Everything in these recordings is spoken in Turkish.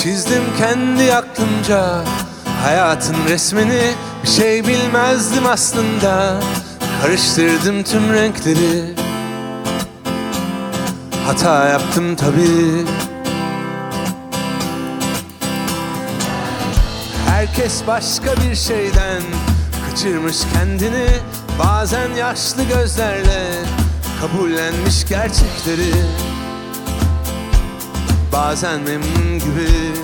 Çizdim kendi aklımca hayatın resmini. Bir şey bilmezdim aslında, karıştırdım tüm renkleri. Hata yaptım tabii. Herkes başka bir şeyden kaçırmış kendini. Bazen yaşlı gözlerle kabullenmiş gerçekleri. Bazen memnun gibi.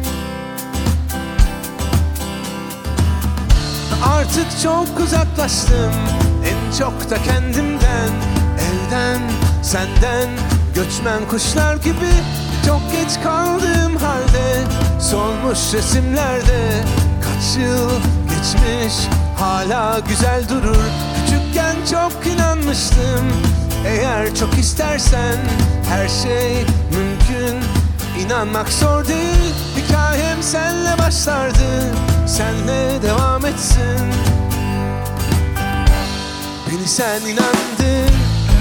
Artık çok uzaklaştım, en çok da kendimden. Evden, senden, göçmen kuşlar gibi. Çok geç kaldığım halde solmuş resimlerde. Kaç yıl geçmiş, hala güzel durur. Küçükken çok inanmıştım, eğer çok istersen her şey mümkün. İnanmak zor değil, hikayem senle başlardı, senle devam etsin. Beni sen inandın.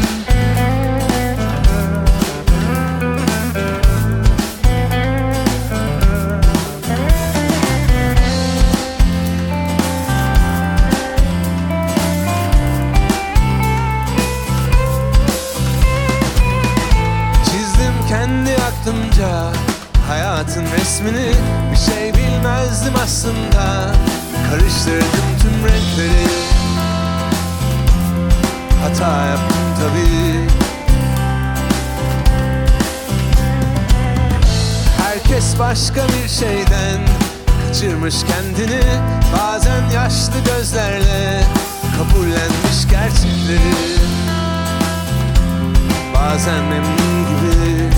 Kendi aklımca hayatın resmini. Bir şey bilmezdim aslında, karıştırdım tüm renkleri. Hata yaptım tabii. Herkes başka bir şeyden kaçırmış kendini. Bazen yaşlı gözlerle kabullenmiş gerçekleri. Bazen memnun gibi.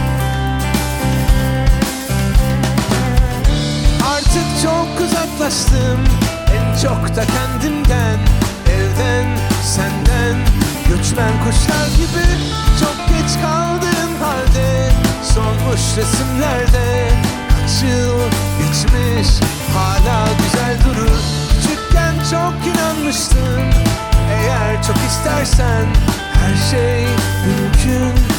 Artık çok uzaklaştım, en çok da kendimden. Evden, senden, göçmen kuşlar gibi. Çok geç kaldığım halde solmuş resimlerde. Kaç yıl geçmiş, hala güzel durur. Küçükken çok inanmıştım, eğer çok istersen her şey mümkün.